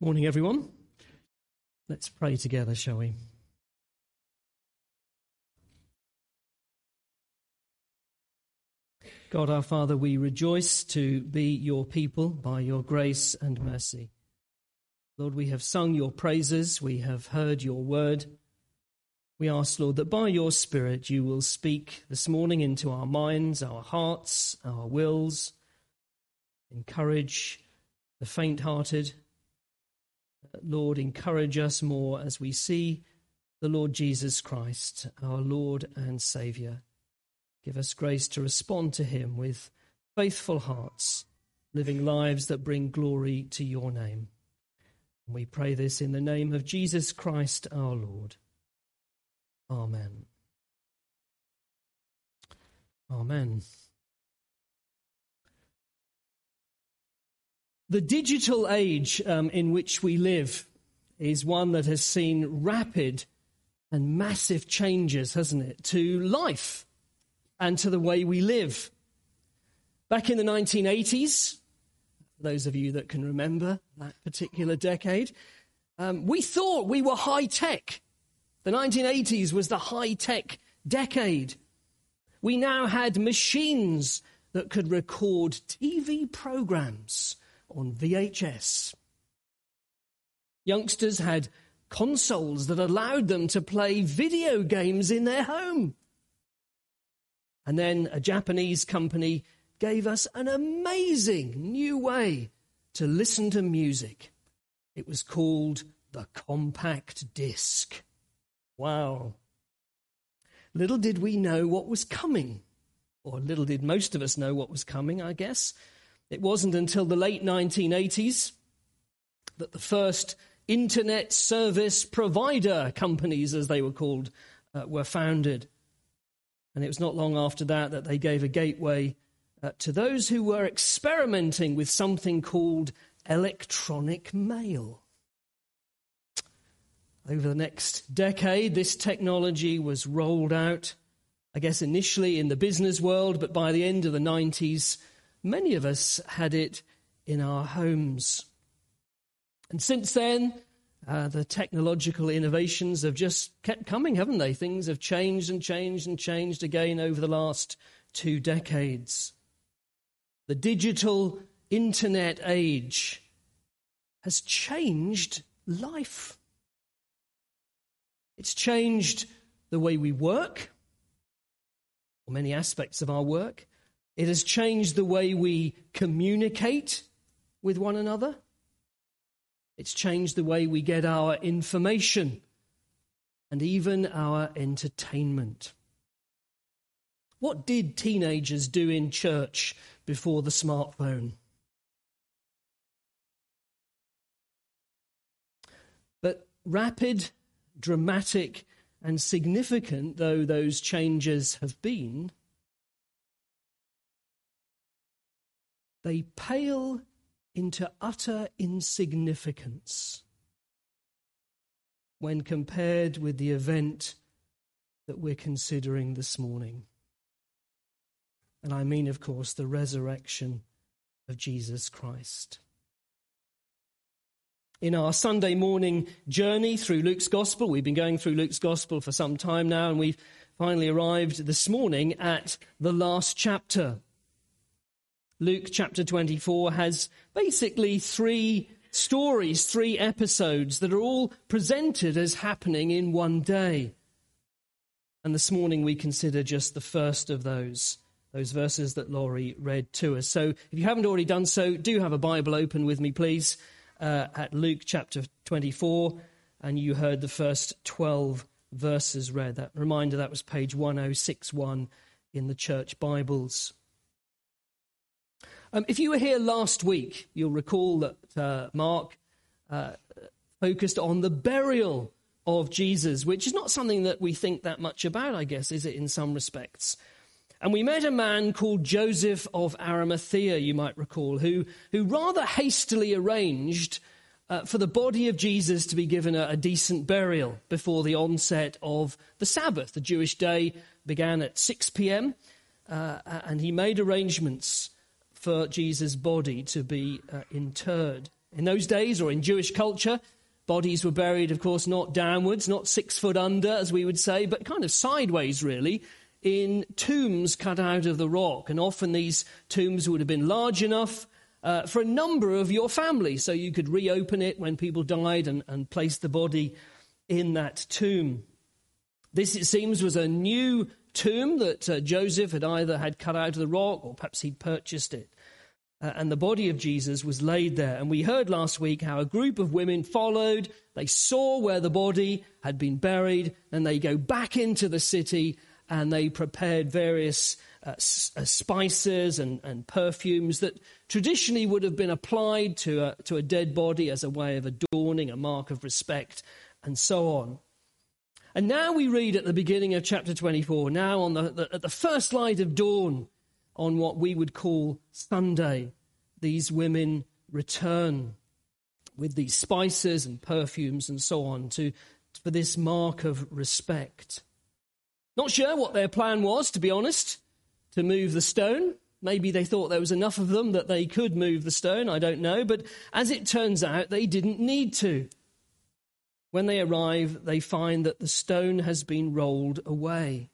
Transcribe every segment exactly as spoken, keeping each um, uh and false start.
Morning, everyone. Let's pray together, shall we? God our Father, we rejoice to be your people by your grace and mercy. Lord, we have sung your praises, we have heard your word. We ask, Lord, that by your Spirit you will speak this morning into our minds, our hearts, our wills, encourage the faint-hearted. Lord, encourage us more as we see the Lord Jesus Christ, our Lord and Saviour. Give us grace to respond to him with faithful hearts, living lives that bring glory to your name. And we pray this in the name of Jesus Christ, our Lord. Amen. Amen. The digital age um, in which we live is one that has seen rapid and massive changes, hasn't it, to life and to the way we live. Back in the nineteen eighties, those of you that can remember that particular decade, um, we thought we were high-tech. The nineteen eighties was the high-tech decade. We now had machines that could record T V programs on V H S. Youngsters had consoles that allowed them to play video games in their home. And then a Japanese company gave us an amazing new way to listen to music. It was called the compact disc. Wow. Little did we know what was coming, or little did most of us know what was coming, I guess. It wasn't until the late nineteen eighties that the first internet service provider companies, as they were called, uh, were founded. And it was not long after that that they gave a gateway uh, to those who were experimenting with something called electronic mail. Over the next decade, this technology was rolled out, I guess initially in the business world, but by the end of the nineties, many of us had it in our homes. And since then, uh, the technological innovations have just kept coming, haven't they? Things have changed and changed and changed again over the last two decades. The digital internet age has changed life. It's changed the way we work, or many aspects of our work. It has changed the way we communicate with one another. It's changed the way we get our information and even our entertainment. What did teenagers do in church before the smartphone? But rapid, dramatic, and significant though those changes have been, they pale into utter insignificance when compared with the event that we're considering this morning. And I mean, of course, the resurrection of Jesus Christ. In our Sunday morning journey through Luke's Gospel, we've been going through Luke's Gospel for some time now, and we've finally arrived this morning at the last chapter. Luke chapter twenty-four has basically three stories, three episodes that are all presented as happening in one day. And this morning we consider just the first of those, those verses that Laurie read to us. So if you haven't already done so, do have a Bible open with me, please, uh, at Luke chapter twenty-four. And you heard the first twelve verses read. That reminder, that was page one oh six one in the church Bibles. Um, if you were here last week, you'll recall that uh, Mark uh, focused on the burial of Jesus, which is not something that we think that much about, I guess, is it, in some respects? And we met a man called Joseph of Arimathea, you might recall, who, who rather hastily arranged uh, for the body of Jesus to be given a, a decent burial before the onset of the Sabbath. The Jewish day began at six p.m., uh, and he made arrangements for Jesus' body to be uh, interred In those days, or in Jewish culture, bodies were buried, of course, not downwards, not six foot under, as we would say, but kind of sideways, really, in tombs cut out of the rock. And often these tombs would have been large enough uh, for a number of your family, so you could reopen it when people died and, and place the body in that tomb. This, it seems, was a new tomb that uh, Joseph had either had cut out of the rock or perhaps he'd purchased it. Uh, and the body of Jesus was laid there. And we heard last week how a group of women followed. They saw where the body had been buried, and they go back into the city and they prepared various uh, s- uh, spices and, and perfumes that traditionally would have been applied to a, to a dead body as a way of adorning, a mark of respect, and so on. And now we read at the beginning of chapter twenty-four, now on the, the at the first light of dawn, on what we would call Sunday, these women return with these spices and perfumes and so on to for this mark of respect. Not sure what their plan was, to be honest, to move the stone. Maybe they thought there was enough of them that they could move the stone, I don't know. But as it turns out, they didn't need to. When they arrive, they find that the stone has been rolled away.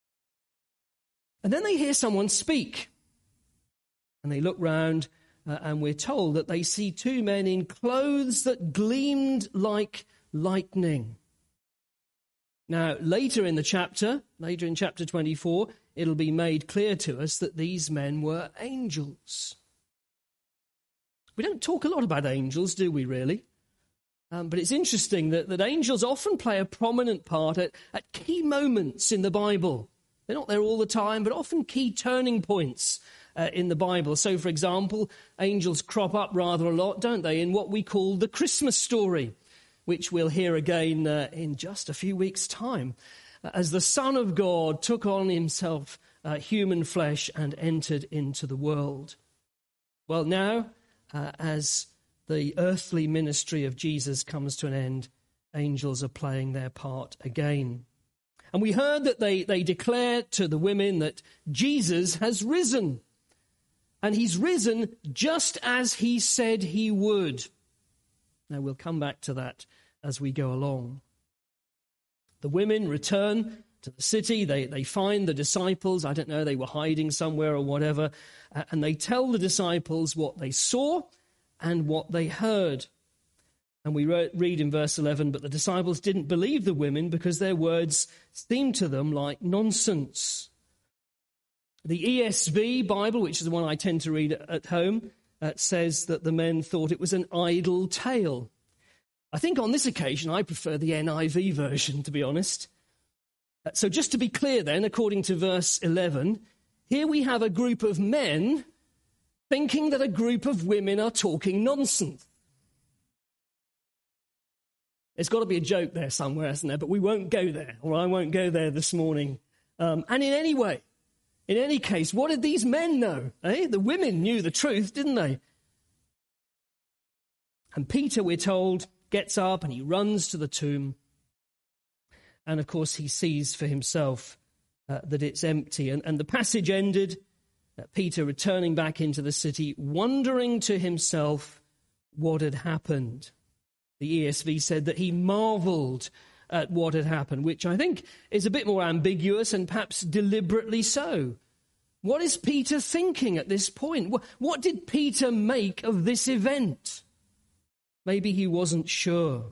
And then they hear someone speak. And they look round, uh, and we're told that they see two men in clothes that gleamed like lightning. Now, later in the chapter, later in chapter twenty-four, it'll be made clear to us that these men were angels. We don't talk a lot about angels, do we, really? Um, but it's interesting that, that angels often play a prominent part at, at key moments in the Bible. They're not there all the time, but often key turning points uh, in the Bible. So, for example, angels crop up rather a lot, don't they, in what we call the Christmas story, which we'll hear again uh, in just a few weeks' time, as the Son of God took on himself uh, human flesh and entered into the world. Well, now, uh, as the earthly ministry of Jesus comes to an end, angels are playing their part again. And we heard that they, they declare to the women that Jesus has risen. And he's risen just as he said he would. Now, we'll come back to that as we go along. The women return to the city. They, they find the disciples. I don't know, they were hiding somewhere or whatever. Uh, and they tell the disciples what they saw and what they heard. And we re- read in verse eleven, but the disciples didn't believe the women because their words seemed to them like nonsense. The E S V Bible, which is the one I tend to read at home, uh, says that the men thought it was an idle tale. I think on this occasion I prefer the N I V version, to be honest. Uh, so just to be clear then, according to verse eleven, here we have a group of men thinking that a group of women are talking nonsense. There's got to be a joke there somewhere, hasn't there? But we won't go there, or I won't go there this morning. Um, and in any way, in any case, what did these men know? Eh? The women knew the truth, didn't they? And Peter, we're told, gets up and he runs to the tomb. And of course, he sees for himself uh, that it's empty. And, and the passage ended, uh, Peter returning back into the city, wondering to himself what had happened. The E S V said that he marveled at what had happened, which I think is a bit more ambiguous and perhaps deliberately so. What is Peter thinking at this point? What did Peter make of this event? Maybe he wasn't sure.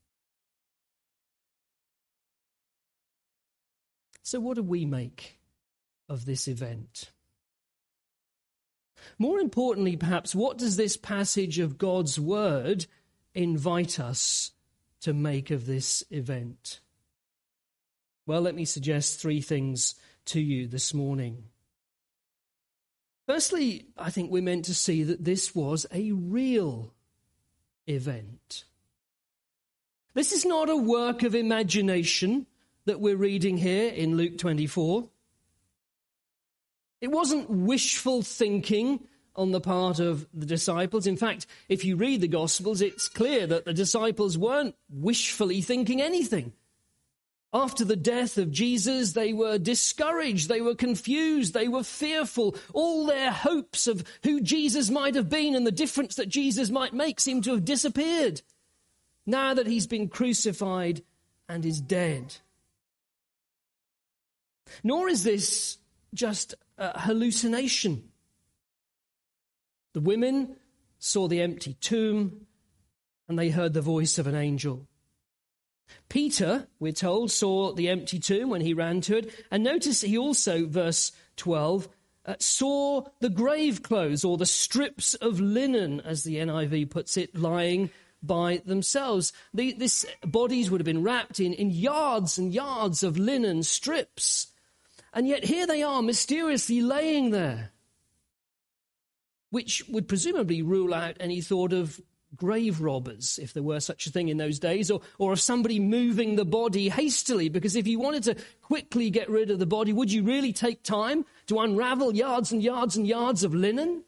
So what do we make of this event? More importantly, perhaps, what does this passage of God's word invite us to make of this event? Well, let me suggest three things to you this morning. Firstly, I think we're meant to see that this was a real event. This is not a work of imagination that we're reading here in Luke twenty-four. It wasn't wishful thinking on the part of the disciples. In fact, if you read the Gospels, it's clear that the disciples weren't wishfully thinking anything. After the death of Jesus, they were discouraged, they were confused, they were fearful. All their hopes of who Jesus might have been and the difference that Jesus might make seemed to have disappeared now that he's been crucified and is dead. Nor is this just a hallucination. The women saw the empty tomb and they heard the voice of an angel. Peter, we're told, saw the empty tomb when he ran to it. And notice he also, verse twelve, uh, saw the grave clothes, or the strips of linen, as the N I V puts it, lying by themselves. The, this bodies would have been wrapped in, in yards and yards of linen strips. And yet here they are, mysteriously laying there, which would presumably rule out any thought of grave robbers, if there were such a thing in those days, or, or of somebody moving the body hastily, because if you wanted to quickly get rid of the body, would you really take time to unravel yards and yards and yards of linen?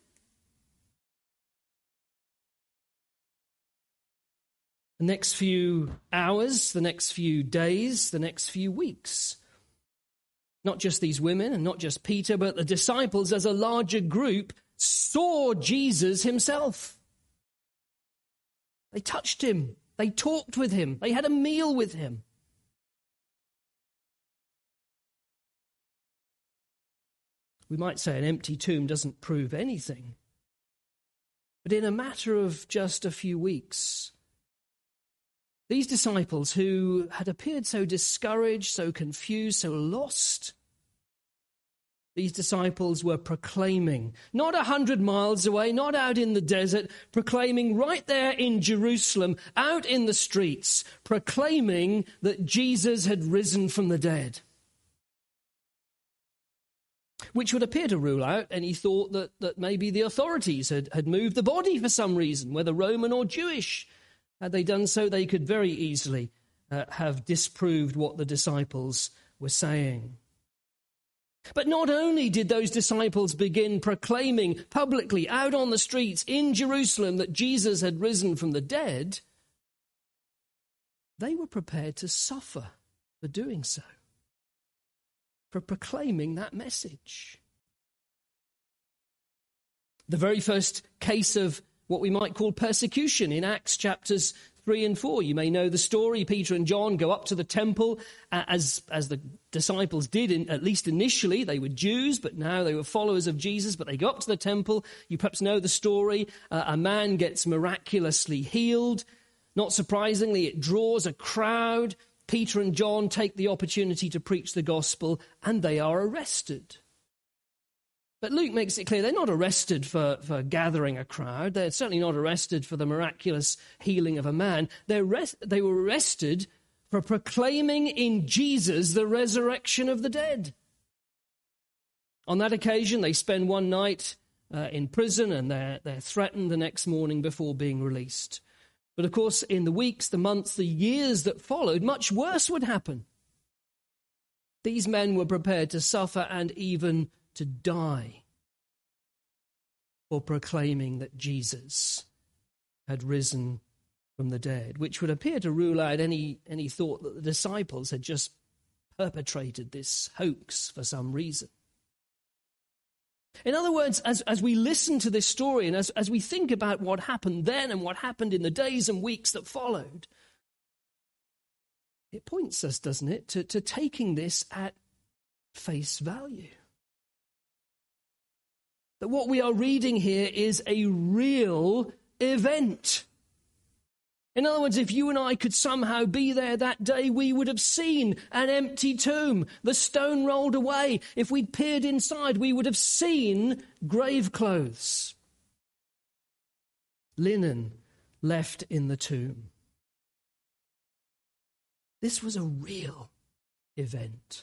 The next few hours, the next few days, the next few weeks, not just these women and not just Peter, but the disciples as a larger group saw Jesus himself. They touched him. They talked with him. They had a meal with him. We might say an empty tomb doesn't prove anything. But in a matter of just a few weeks, these disciples who had appeared so discouraged, so confused, so lost, these disciples were proclaiming, not a hundred miles away, not out in the desert, proclaiming right there in Jerusalem, out in the streets, proclaiming that Jesus had risen from the dead. Which would appear to rule out any thought that, that maybe the authorities had, had moved the body for some reason, whether Roman or Jewish. Had they done so, they could very easily uh, have disproved what the disciples were saying. But not only did those disciples begin proclaiming publicly out on the streets in Jerusalem that Jesus had risen from the dead, they were prepared to suffer for doing so, for proclaiming that message. The very first case of what we might call persecution in Acts chapters three and four. You may know the story. Peter and John go up to the temple, uh, as, as the disciples did, in, at least initially. They were Jews, but now they were followers of Jesus. But they go up to the temple. You perhaps know the story. Uh, a man gets miraculously healed. Not surprisingly, it draws a crowd. Peter and John take the opportunity to preach the gospel, and they are arrested. But Luke makes it clear they're not arrested for, for gathering a crowd. They're certainly not arrested for the miraculous healing of a man. They're rest, they were arrested for proclaiming in Jesus the resurrection of the dead. On that occasion, they spend one night uh, in prison, and they're, they're threatened the next morning before being released. But of course, in the weeks, the months, the years that followed, much worse would happen. These men were prepared to suffer and even to die for proclaiming that Jesus had risen from the dead, which would appear to rule out any, any thought that the disciples had just perpetrated this hoax for some reason. In other words, as, as we listen to this story and as, as we think about what happened then and what happened in the days and weeks that followed, it points us, doesn't it, to, to taking this at face value. That what we are reading here is a real event. In other words, if you and I could somehow be there that day, we would have seen an empty tomb, the stone rolled away. If we'd peered inside, we would have seen grave clothes, linen left in the tomb. This was a real event.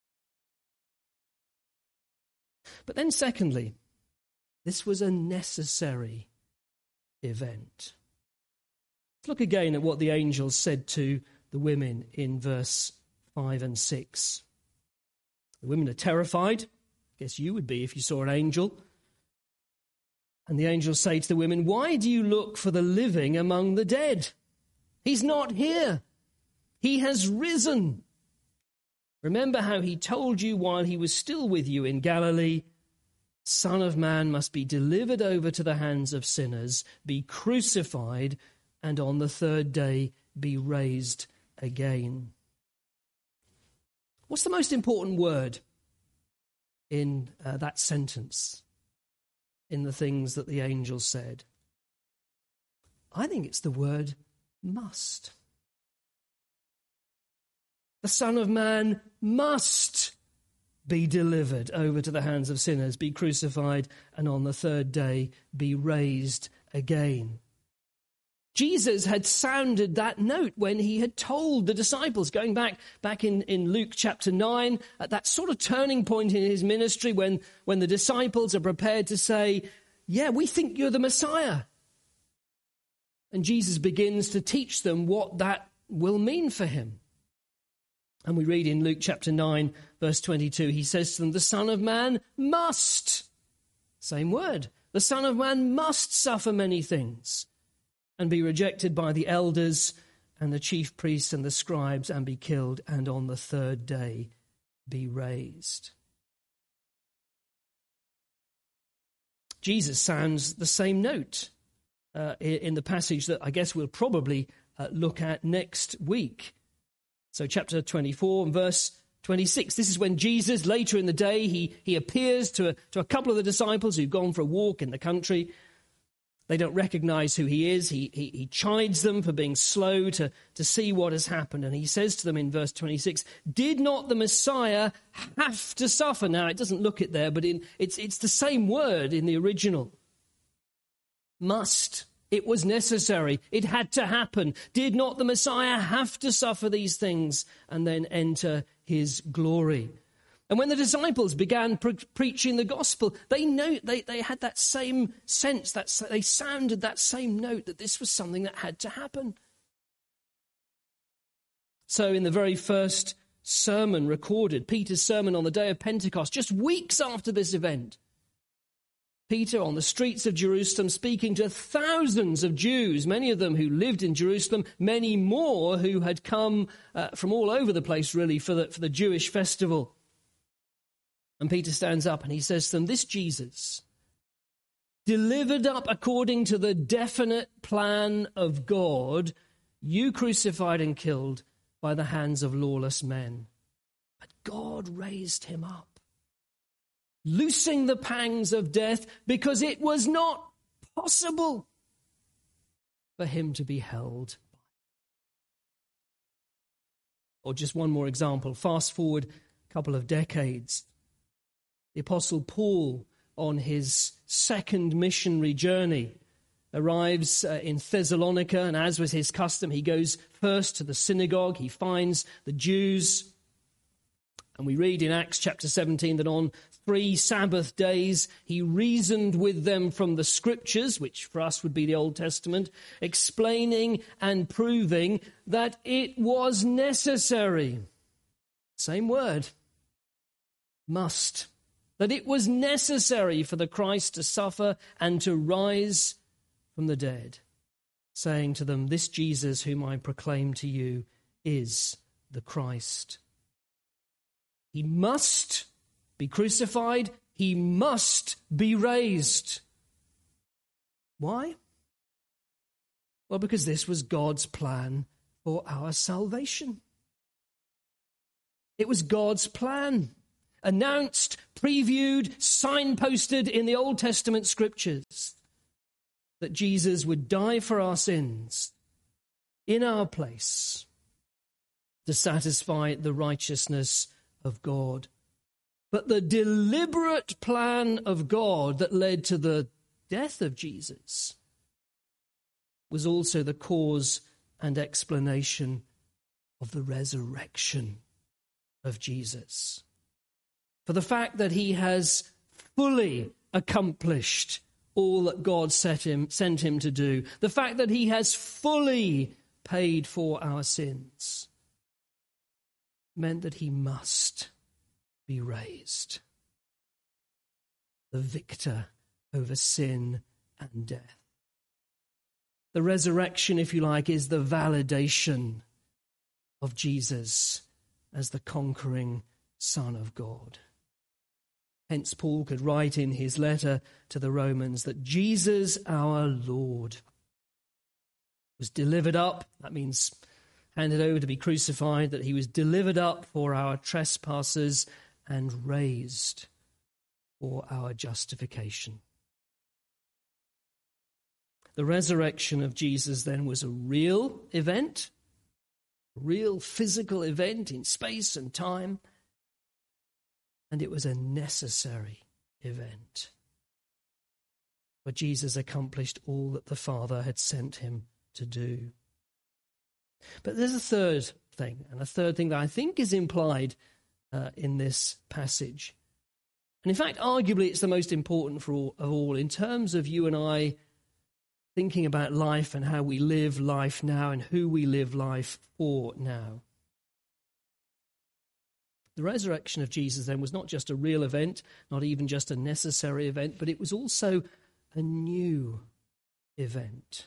But then secondly, this was a necessary event. Let's look again at what the angels said to the women in verse five and six. The women are terrified. I guess you would be if you saw an angel. And the angels say to the women, "Why do you look for the living among the dead? He's not here. He has risen. Remember how he told you while he was still with you in Galilee, Son of Man must be delivered over to the hands of sinners, be crucified, and on the third day be raised again. What's the most important word in uh, that sentence, in the things that the angel said? I think it's the word must. The Son of Man must be delivered over to the hands of sinners, be crucified, and on the third day be raised again. Jesus had sounded that note when he had told the disciples, going back back in, in Luke chapter nine, at that sort of turning point in his ministry when, when the disciples are prepared to say, yeah, we think you're the Messiah. And Jesus begins to teach them what that will mean for him. And we read in Luke chapter nine, verse twenty-two, he says to them, the Son of Man must, same word, the Son of Man must suffer many things and be rejected by the elders and the chief priests and the scribes and be killed, and on the third day be raised. Jesus sounds the same note uh, in the passage that I guess we'll probably uh, look at next week. So chapter twenty-four and verse twenty-six, this is when Jesus, later in the day, he, he appears to a, to a couple of the disciples who've gone for a walk in the country. They don't recognize who he is. He, he, he chides them for being slow to, to see what has happened. And he says to them in verse twenty-six, did not the Messiah have to suffer? Now, it doesn't look it there, but in, it's, it's the same word in the original. Must. It was necessary. It had to happen. Did not the Messiah have to suffer these things and then enter his glory? And when the disciples began pre- preaching the gospel, they know they, they had that same sense, that they sounded that same note that this was something that had to happen. So in the very first sermon recorded, Peter's sermon on the day of Pentecost, just weeks after this event, Peter on the streets of Jerusalem speaking to thousands of Jews, many of them who lived in Jerusalem, many more who had come uh, from all over the place really for the, for the Jewish festival. And Peter stands up and he says to them, this Jesus, delivered up according to the definite plan of God, you crucified and killed by the hands of lawless men. But God raised him up, loosing the pangs of death, because it was not possible for him to be held. Or just one more example, fast forward a couple of decades. The Apostle Paul, on his second missionary journey, arrives uh, in Thessalonica, and as was his custom, he goes first to the synagogue. He finds the Jews. And we read in Acts chapter seventeen that on three Sabbath days he reasoned with them from the Scriptures, which for us would be the Old Testament, explaining and proving that it was necessary. Same word. Must. That it was necessary for the Christ to suffer and to rise from the dead, saying to them, this Jesus whom I proclaim to you is the Christ. He must be crucified. He must be raised. Why? Well, because this was God's plan for our salvation. It was God's plan, announced, previewed, signposted in the Old Testament scriptures, that Jesus would die for our sins in our place to satisfy the righteousness of God. But the deliberate plan of God that led to the death of Jesus was also the cause and explanation of the resurrection of Jesus. For the fact that he has fully accomplished all that God set him, sent him to do, the fact that he has fully paid for our sins, meant that he must be raised, the victor over sin and death. The resurrection, if you like, is the validation of Jesus as the conquering Son of God. Hence, Paul could write in his letter to the Romans that Jesus our Lord was delivered up, that means handed over to be crucified, that he was delivered up for our trespasses and raised for our justification. The resurrection of Jesus then was a real event, a real physical event in space and time, and it was a necessary event. For Jesus accomplished all that the Father had sent him to do. But there's a third thing, and a third thing that I think is implied uh, in this passage. And in fact, arguably, it's the most important for all, of all in terms of you and I thinking about life and how we live life now and who we live life for now. The resurrection of Jesus then was not just a real event, not even just a necessary event, but it was also a new event.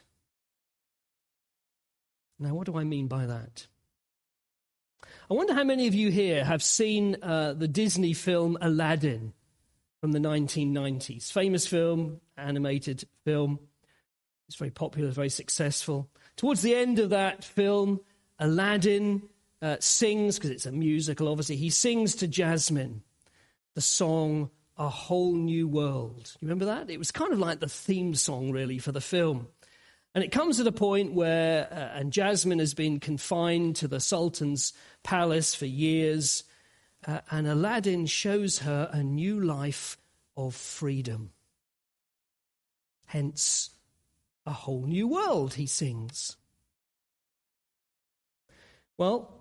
Now, what do I mean by that? I wonder how many of you here have seen uh, the Disney film Aladdin from the nineteen nineties. Famous film, animated film. It's very popular, very successful. Towards the end of that film, Aladdin uh, sings, because it's a musical, obviously, he sings to Jasmine the song A Whole New World. You remember that? It was kind of like the theme song, really, for the film. And it comes at a point where, uh, and Jasmine has been confined to the Sultan's palace for years, uh, and Aladdin shows her a new life of freedom. Hence, a whole new world, he sings. Well,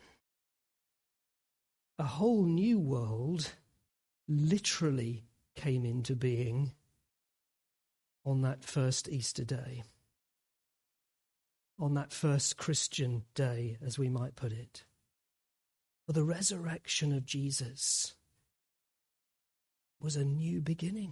a whole new world literally came into being on that first Easter day. On that first Christian day, as we might put it. For the resurrection of Jesus was a new beginning.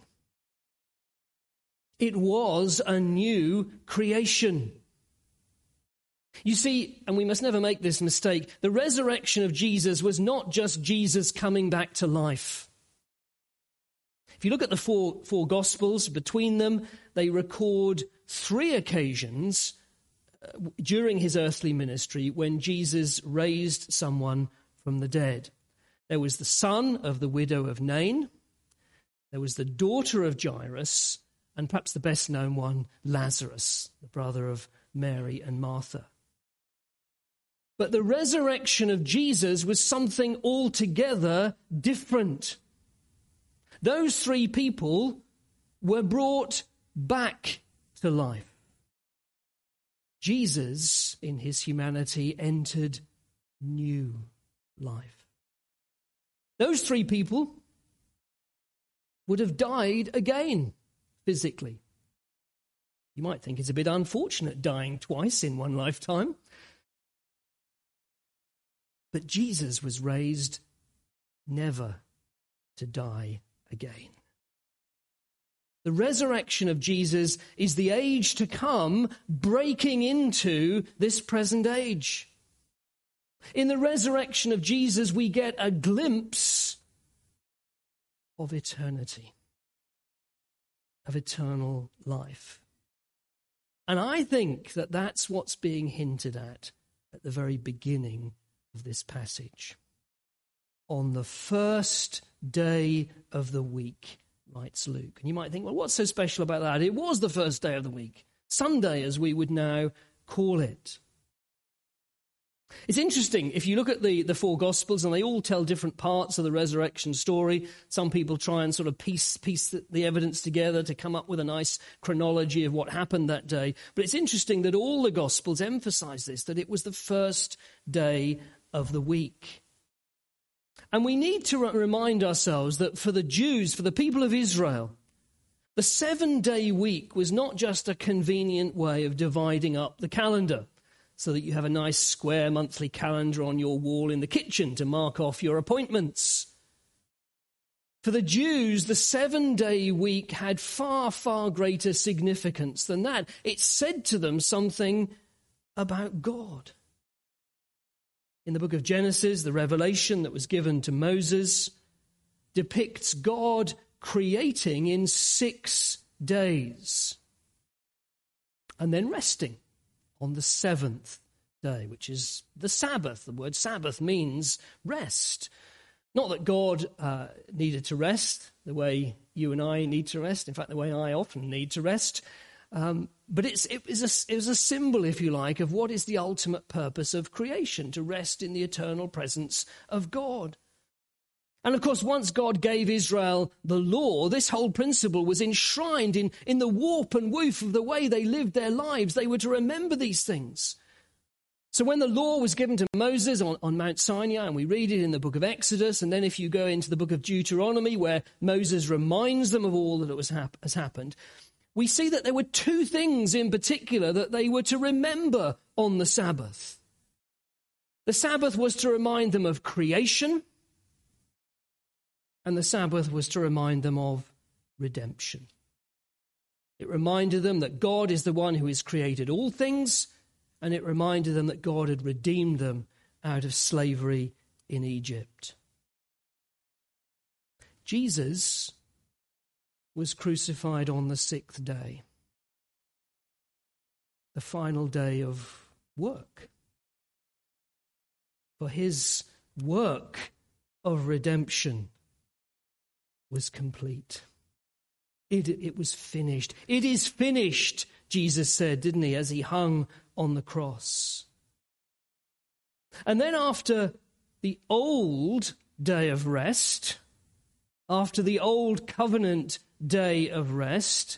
It was a new creation. You see, and we must never make this mistake, the resurrection of Jesus was not just Jesus coming back to life. If you look at the four, four Gospels, between them, they record three occasions during his earthly ministry when Jesus raised someone from the dead. There was the son of the widow of Nain, there was the daughter of Jairus, and perhaps the best known one, Lazarus, the brother of Mary and Martha. But the resurrection of Jesus was something altogether different. Those three people were brought back to life. Jesus, in his humanity, entered new life. Those three people would have died again, physically. You might think it's a bit unfortunate dying twice in one lifetime. But Jesus was raised never to die again. The resurrection of Jesus is the age to come breaking into this present age. In the resurrection of Jesus, we get a glimpse of eternity, of eternal life. And I think that that's what's being hinted at at the very beginning of this passage. On the first day of the week, writes Luke. And you might think, well, what's so special about that? It was the first day of the week. Sunday, as we would now call it. It's interesting, if you look at the, the four Gospels, and they all tell different parts of the resurrection story. Some people try and sort of piece, piece the, the evidence together to come up with a nice chronology of what happened that day. But it's interesting that all the Gospels emphasize this, that it was the first day of the week. And we need to remind ourselves that for the Jews, for the people of Israel, the seven-day week was not just a convenient way of dividing up the calendar so that you have a nice square monthly calendar on your wall in the kitchen to mark off your appointments. For the Jews, the seven-day week had far, far greater significance than that. It said to them something about God. in the book of Genesis, the revelation that was given to Moses depicts God creating in six days and then resting on the seventh day, which is the Sabbath. The word Sabbath means rest. Not that God uh, needed to rest the way you and I need to rest. In fact, the way I often need to rest. Um, but it's, it, is a, it was a symbol, if you like, of what is the ultimate purpose of creation, to rest in the eternal presence of God. And of course, once God gave Israel the law, this whole principle was enshrined in, in the warp and woof of the way they lived their lives. They were to remember these things. So when the law was given to Moses on, on Mount Sinai, and we read it in the book of Exodus, and then if you go into the book of Deuteronomy, where Moses reminds them of all that was hap- has happened, we see that there were two things in particular that they were to remember on the Sabbath. The Sabbath was to remind them of creation, and the Sabbath was to remind them of redemption. It reminded them that God is the one who has created all things, and it reminded them that God had redeemed them out of slavery in Egypt. Jesus was crucified on the sixth day, the final day of work. For his work of redemption was complete. It, it was finished. It is finished, Jesus said, didn't he, as he hung on the cross. And then after the old day of rest, after the old covenant day of rest,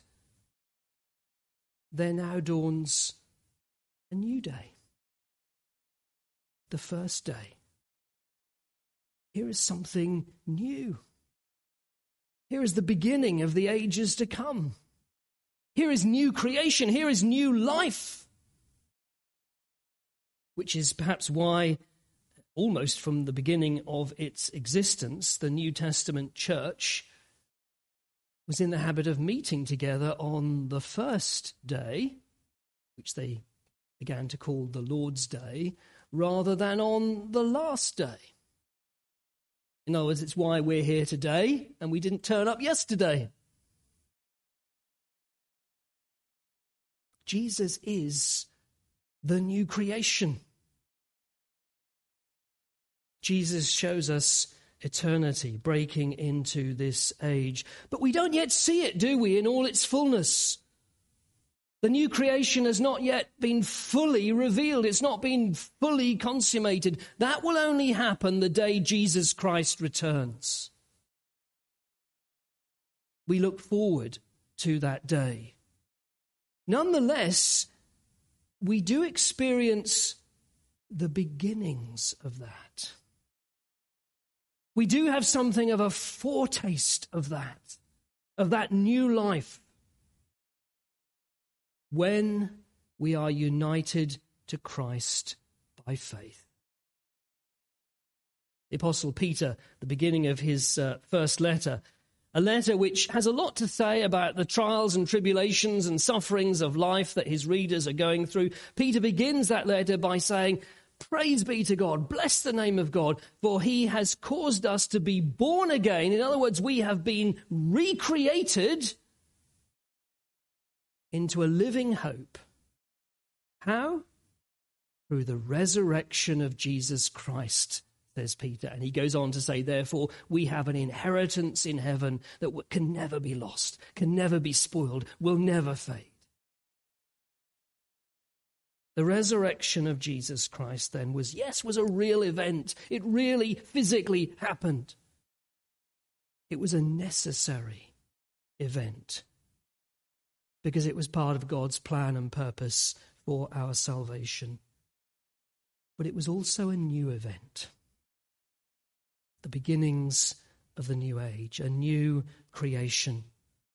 there now dawns a new day. The first day. Here is something new. Here is the beginning of the ages to come. Here is new creation. Here is new life. Which is perhaps why, almost from the beginning of its existence, the New Testament church was in the habit of meeting together on the first day, which they began to call the Lord's Day, rather than on the last day. In other words, it's why we're here today and we didn't turn up yesterday. Jesus is the new creation. Jesus shows us eternity breaking into this age. But we don't yet see it, do we, in all its fullness? The new creation has not yet been fully revealed. It's not been fully consummated. That will only happen the day Jesus Christ returns. We look forward to that day. Nonetheless, we do experience the beginnings of that. We do have something of a foretaste of that, of that new life, when we are united to Christ by faith. The Apostle Peter, the beginning of his uh, first letter, a letter which has a lot to say about the trials and tribulations and sufferings of life that his readers are going through. Peter begins that letter by saying, "Praise be to God, bless the name of God, for he has caused us to be born again." In other words, we have been recreated into a living hope. How? Through the resurrection of Jesus Christ, says Peter. And he goes on to say, therefore, we have an inheritance in heaven that can never be lost, can never be spoiled, will never fade. The resurrection of Jesus Christ then was, yes, was a real event. It really physically happened. It was a necessary event because it was part of God's plan and purpose for our salvation. But it was also a new event. The beginnings of the new age, a new creation.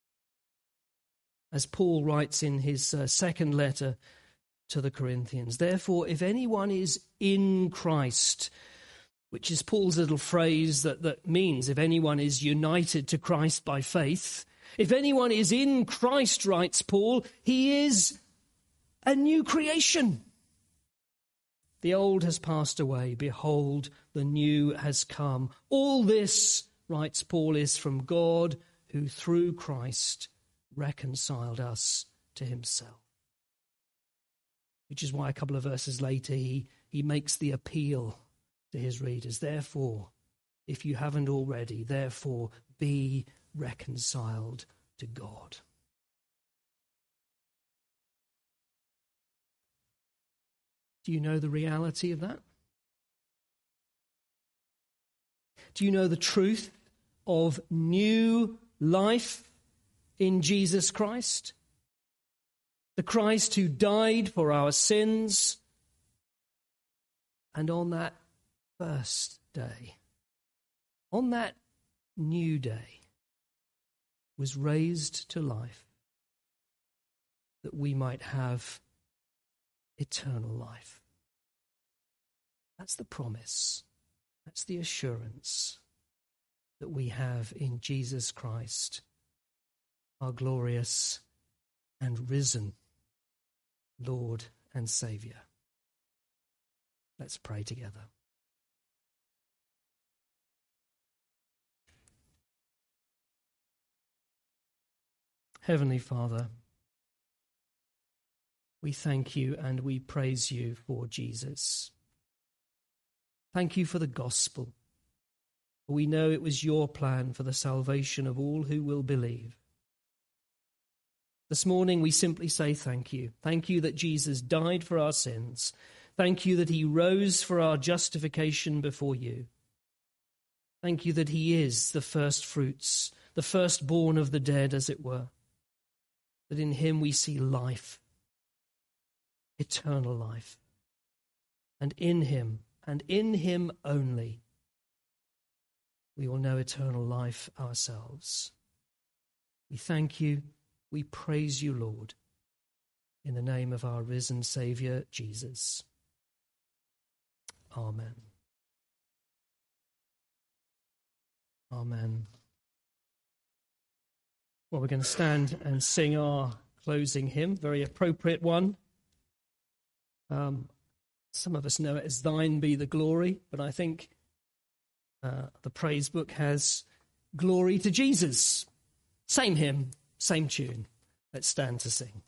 As Paul writes in his uh, second letter to the Corinthians, therefore, if anyone is in Christ, which is Paul's little phrase that, that means if anyone is united to Christ by faith, if anyone is in Christ, writes Paul, he is a new creation. The old has passed away. Behold, the new has come. All this, writes Paul, is from God, who through Christ reconciled us to himself. Which is why a couple of verses later he, he makes the appeal to his readers. Therefore, if you haven't already, therefore be reconciled to God. Do you know the reality of that? Do you know the truth of new life in Jesus Christ? The Christ who died for our sins, and on that first day, on that new day, was raised to life that we might have eternal life. That's the promise. That's the assurance that we have in Jesus Christ, our glorious and risen Lord and Saviour. Let's pray together. Heavenly Father, we thank you and we praise you for Jesus. Thank you for the gospel. We know it was your plan for the salvation of all who will believe. This morning we simply say thank you. Thank you that Jesus died for our sins. Thank you that he rose for our justification before you. Thank you that he is the first fruits, the firstborn of the dead, as it were. That in him we see life, eternal life. And in him, and in him only, we will know eternal life ourselves. We thank you. We praise you, Lord, in the name of our risen Saviour, Jesus. Amen. Amen. Well, we're going to stand and sing our closing hymn, very appropriate one. Um, some of us know it as Thine Be the Glory, but I think uh, the praise book has Glory to Jesus. Same hymn, same tune. Let's stand to sing.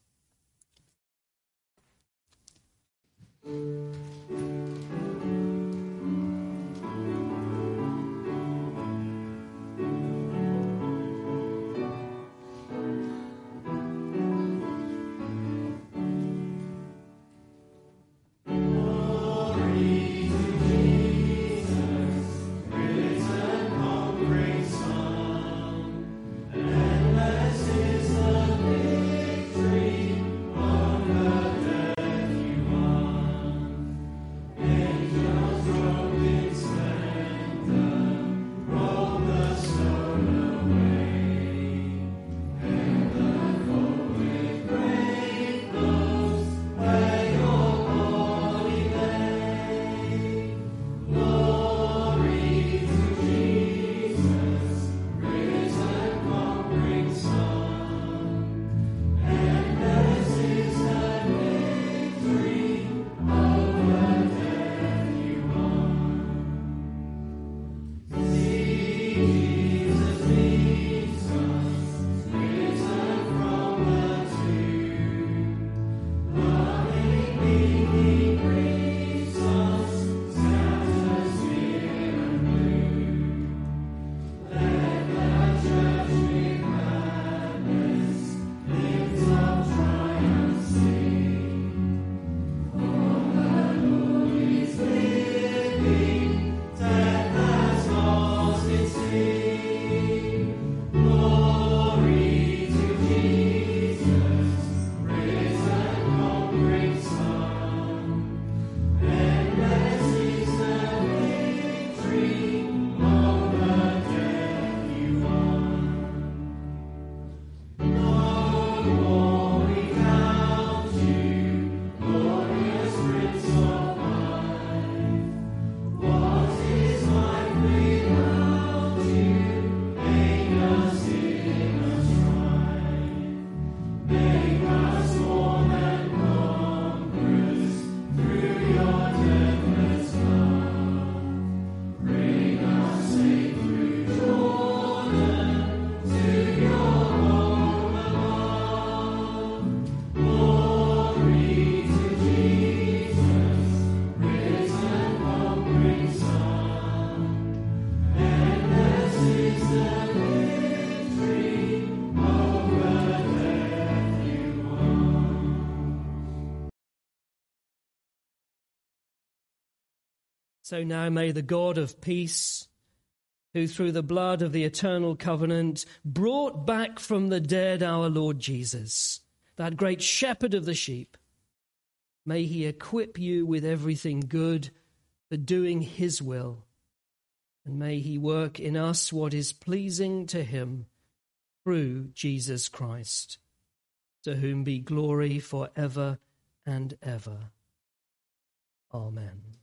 So now may the God of peace, who through the blood of the eternal covenant brought back from the dead our Lord Jesus, that great shepherd of the sheep, may he equip you with everything good for doing his will, and may he work in us what is pleasing to him through Jesus Christ, to whom be glory for ever and ever. Amen.